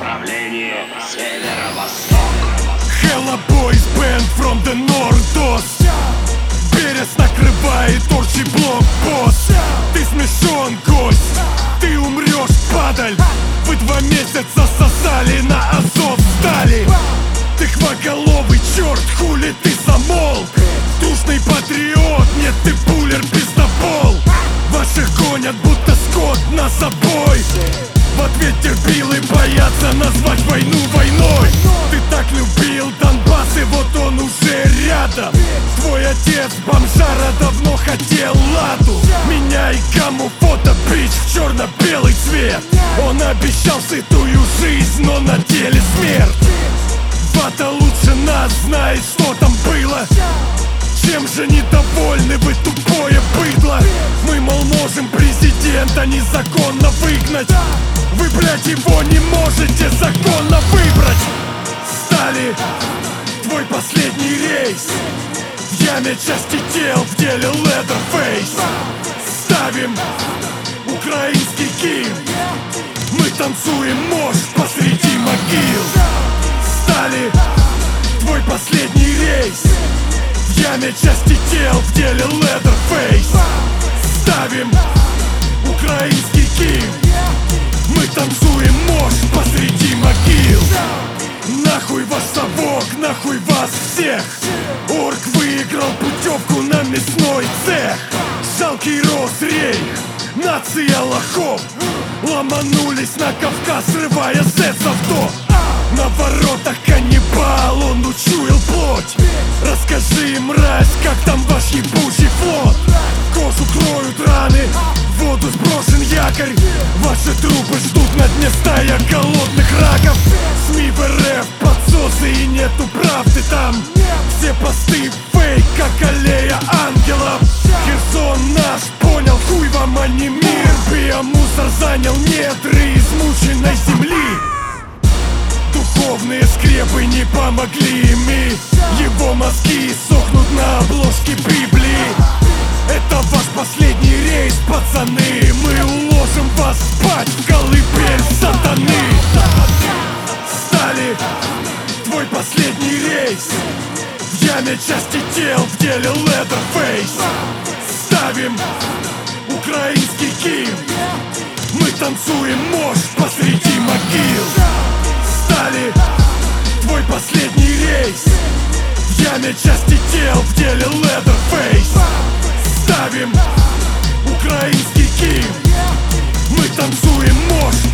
направлении северо-восток. Hella boys band from the north. Берез накрывает орчий блокпост. Ты смешон, гость, ты умрешь, падаль. Вы 2 месяца сосали на Азов стали. Ты хвоголовый черт, хули ты замолк? Душный патриот, нет, ты пулер, пиздобол. Ваших гонят, будто скот на собой. В ответ терпилы боятся назвать войну войной. Ты так любил Донбасс, и вот он уже рядом. Твой отец бомжара давно хотел ладу. Меня и кому фото бич в черно-белый цвет. Он обещал сытую жизнь, но на деле смерть. Вата лучше нас знает, что там было. Чем же недовольны вы, тупое быдло? Мы, мол, можем президента незаконно выгнать. Вы, блядь, его не можете законно выбрать. Стали твой последний рейс. В яме части тел, в деле Leatherface. Ставим украинский гимн. Мы танцуем мощь посреди могил. Стали твой последний рейс. В яме части тел, в деле Leatherface. Ставим украинский гимн. Мы танцуем мощь посреди могил. Нахуй ваш совок, нахуй вас всех. Орк выиграл путевку на мясной цех. Жалкий Росрейх, нация лохов. Ломанулись на Кавказ, срывая с авто. На воротах каннибал, он учуял плоть. Расскажи, мразь, как там ваш ебучий флот. Кожу кроют раны, в воду сброшен якорь. Ваши трупы ждут на дне стая голодных раков. СМИ в РФ подсосы и нету правды там. Все посты фейк, как аллея ангелов. Херсон наш, понял, хуй вам, а не мир. Биомусор занял недры измученной земли. Духовные скрепы не помогли ми. Его мозги сохнут на обложке Библии. Это ваш последний рейс, пацаны. Мы уложим вас спать в колыбель сатаны. Стали твой последний рейс. В яме части тел, в деле Leatherface. Ставим украинский гимн. Мы танцуем мощь посреди могил. Стали твой последний рейс. В яме части тел, в деле Leatherface. Ставим украинский гимн. Мы танцуем мощь